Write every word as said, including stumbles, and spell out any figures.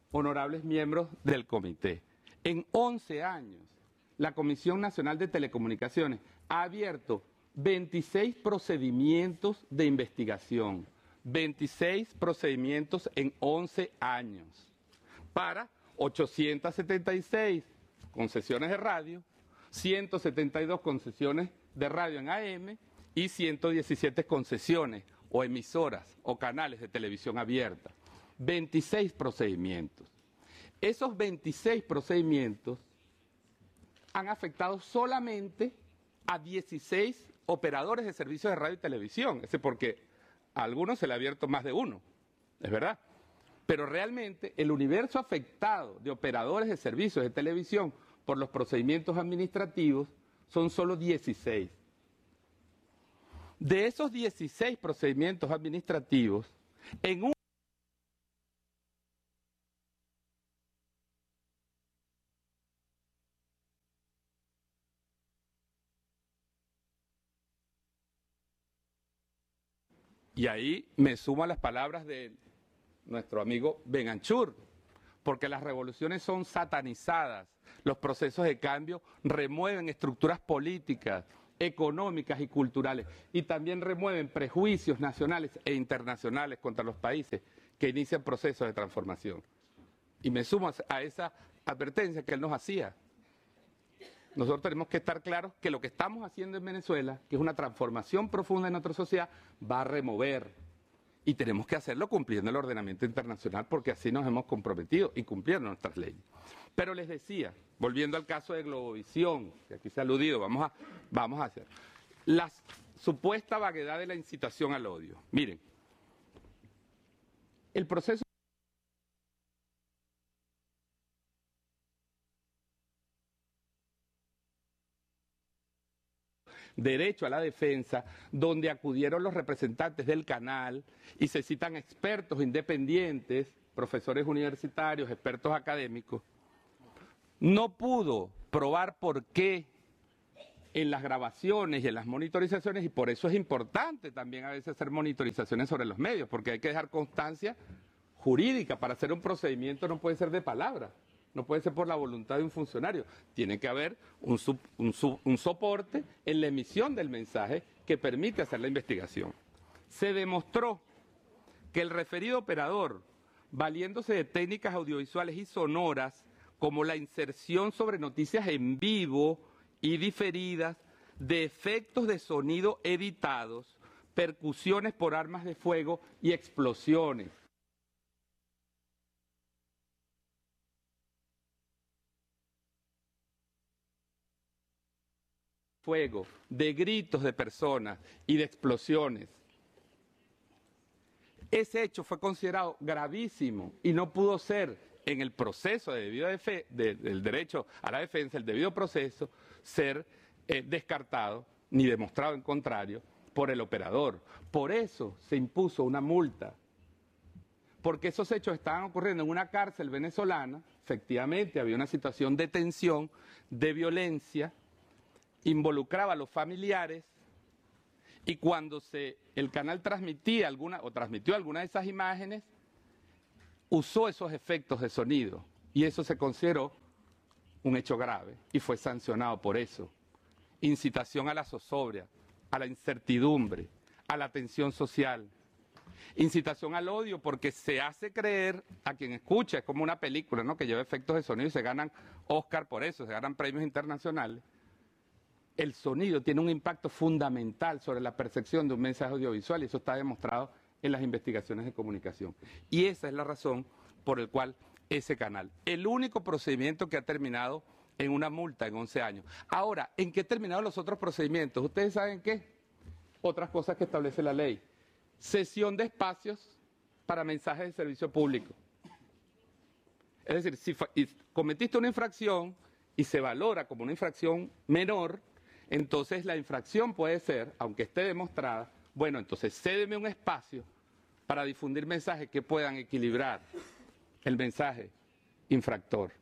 honorables miembros del comité. En once años, la Comisión Nacional de Telecomunicaciones ha abierto veintiséis procedimientos de investigación, veintiséis procedimientos en once años, para ochocientas setenta y seis concesiones de radio, ciento setenta y dos concesiones de radio en A M y ciento diecisiete concesiones o emisoras o canales de televisión abierta. veintiséis procedimientos. Esos veintiséis procedimientos han afectado solamente a dieciséis operadores de servicios de radio y televisión, es porque a algunos se le ha abierto más de uno, es verdad. Pero realmente el universo afectado de operadores de servicios de televisión por los procedimientos administrativos son solo dieciséis. De esos dieciséis procedimientos administrativos, en un y ahí me sumo a las palabras de nuestro amigo Benanchur, porque las revoluciones son satanizadas, los procesos de cambio remueven estructuras políticas, económicas y culturales, y también remueven prejuicios nacionales e internacionales contra los países que inician procesos de transformación. Y me sumo a esa advertencia que él nos hacía. Nosotros tenemos que estar claros que lo que estamos haciendo en Venezuela, que es una transformación profunda en nuestra sociedad, va a remover. Y tenemos que hacerlo cumpliendo el ordenamiento internacional, porque así nos hemos comprometido y cumpliendo nuestras leyes. Pero les decía, volviendo al caso de Globovisión, que aquí se ha aludido, vamos a, vamos a hacer la supuesta vaguedad de la incitación al odio. Miren, el proceso derecho a la defensa, donde acudieron los representantes del canal y se citan expertos independientes, profesores universitarios, expertos académicos, no pudo probar por qué en las grabaciones y en las monitorizaciones, y por eso es importante también a veces hacer monitorizaciones sobre los medios, porque hay que dejar constancia jurídica. Para hacer un procedimiento no puede ser de palabra. No puede ser por la voluntad de un funcionario. Tiene que haber un, sub, un, sub, un soporte en la emisión del mensaje que permite hacer la investigación. Se demostró que el referido operador, valiéndose de técnicas audiovisuales y sonoras, como la inserción sobre noticias en vivo y diferidas, de efectos de sonido editados, percusiones por armas de fuego y explosiones, fuego, de gritos de personas y de explosiones. Ese hecho fue considerado gravísimo y no pudo ser, en el proceso de debido de, de, del derecho a la defensa, el debido proceso, ser eh, descartado ni demostrado en contrario por el operador. Por eso se impuso una multa, porque esos hechos estaban ocurriendo en una cárcel venezolana. Efectivamente había una situación de tensión, de violencia, involucraba a los familiares, y cuando se, el canal transmitía alguna, o transmitió alguna de esas imágenes, usó esos efectos de sonido, y eso se consideró un hecho grave, y fue sancionado por eso. Incitación a la zozobra, a la incertidumbre, a la tensión social. Incitación al odio, porque se hace creer a quien escucha, es como una película, ¿no?, que lleva efectos de sonido y se ganan Oscar por eso, se ganan premios internacionales. El sonido tiene un impacto fundamental sobre la percepción de un mensaje audiovisual, y eso está demostrado en las investigaciones de comunicación. Y esa es la razón por la cual ese canal, el único procedimiento que ha terminado en una multa en once años. Ahora, ¿en qué terminaron los otros procedimientos? ¿Ustedes saben qué? Otras cosas que establece la ley. Cesión de espacios para mensajes de servicio público. Es decir, si cometiste una infracción y se valora como una infracción menor, entonces la infracción puede ser, aunque esté demostrada, bueno, entonces cédeme un espacio para difundir mensajes que puedan equilibrar el mensaje infractor.